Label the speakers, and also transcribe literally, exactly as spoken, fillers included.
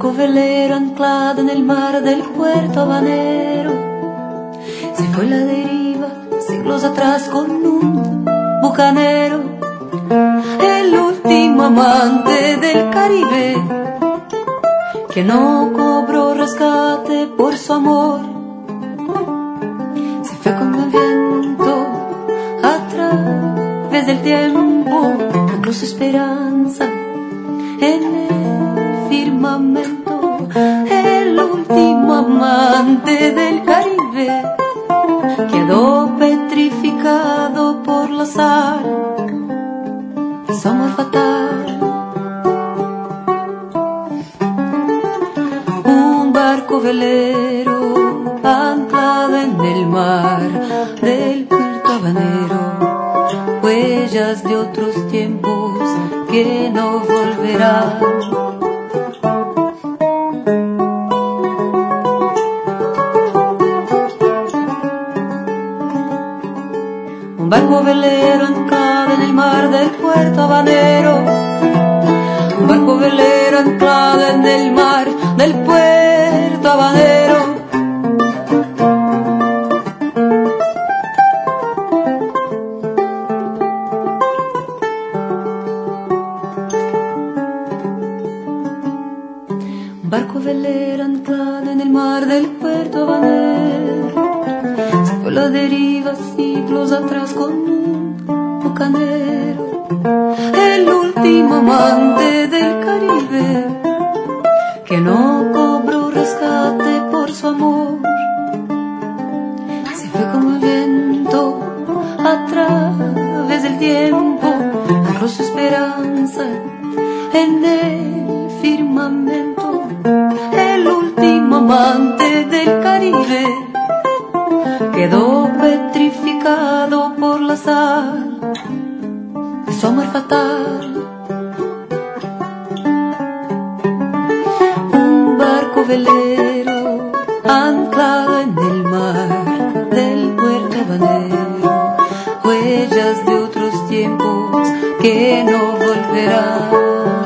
Speaker 1: barco velero anclado en el mar del puerto habanero se fue a la deriva siglos atrás con un bucanero, el último amante del Caribe, que no cobró rescate por su amor. Se fue como el viento a través del tiempo, ancló su esperanza en el firmamento, el último amante del Caribe quedó petrificado por la sal de su amor fatal. Un barco velero anclado en el mar del puerto habanero, huellas de otros tiempos que no volverán. Un barco velero anclado en el mar del puerto habanero, un barco velero anclado en el mar del puerto habanero. Un barco velero anclado en el mar del puerto habanero se fue a la deriva siglos atrás con un bucanero, el último amante del Caribe, que no cobró rescate por su amor. Se fue como el viento a través del tiempo, ancló su esperanza en el firmamento, el último amante del Caribe quedó petrificado por la sal de su amor fatal. Un barco velero anclado en el mar del puerto habanero, huellas de otros tiempos que no volverán.